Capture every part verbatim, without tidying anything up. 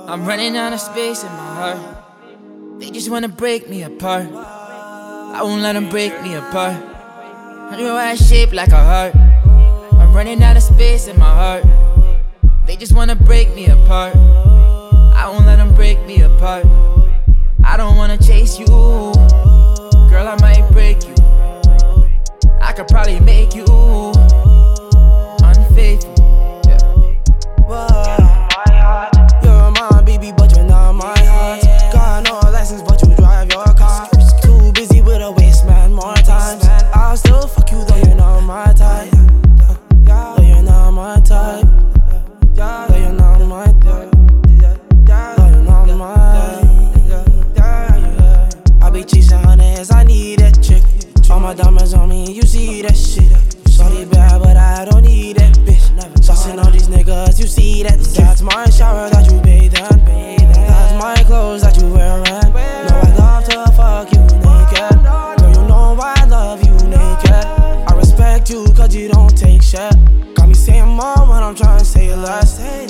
I'm running out of space in my heart. They just wanna break me apart. I won't let them break me apart. Your ass shaped like a heart. I'm running out of space in my heart. They just wanna break me apart. I won't let them break me apart. I don't wanna chase you. Girl, I might break you. I could probably make you unfaithful. Yeah. Whoa. You're my baby, but you're not my heart. Got no license, but you drive your car. Too busy with a waste man more times. I'll still fuck you, though you're not my type. Though you're not my type. Though you're not my type. Though you're not my. I be chasing hundreds, I need that chick. All my diamonds on me, you see that shit. Shorty bad, but I don't need that bitch. Saucing all these niggas, you see that. That's my shower that you bathe in. That's my clothes that you wearin'. No, I love to fuck you naked. Girl, you know I love you naked. I respect you cause you don't take shit. Got me saying more when I'm trying to say less. Hey,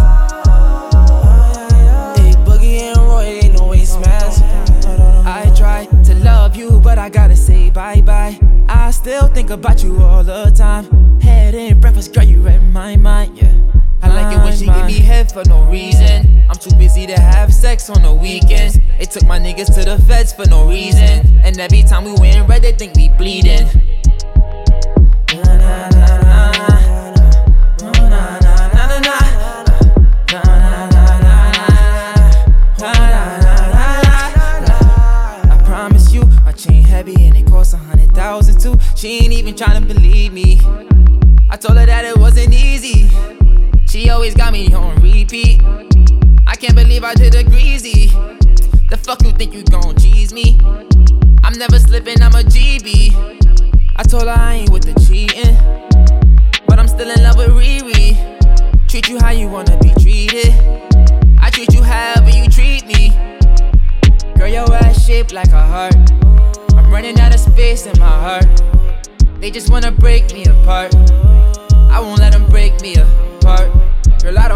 Boogie and Roy, ain't no waste man. I try to love you, but I gotta say bye-bye. I still think about you all the time. Head in breakfast, girl, you read my mind, yeah. I like it when she give me head for no reason. I'm too busy to have sex on the weekends. They took my niggas to the feds for no reason. And every time we win red, they think we bleeding. Na, na, na, na, na. Na, na, na, na, na, na. Na, na, na, na, na. Na, na, na, na, na. I promise you, my chain heavy and it costs a hundred thousand too. She ain't even tryna believe me. I told her that it wasn't easy. She always got me on repeat. I can't believe I did a greasy. The fuck you think you gon' cheese me? I'm never slipping, I'm a G B. I told her I ain't with the cheating, but I'm still in love with Riri. Treat you how you wanna be treated. I treat you however you treat me. Girl, your ass shaped like a heart. I'm running out of space in my heart. They just wanna break me apart. I won't let them break me apart. Girl, I don't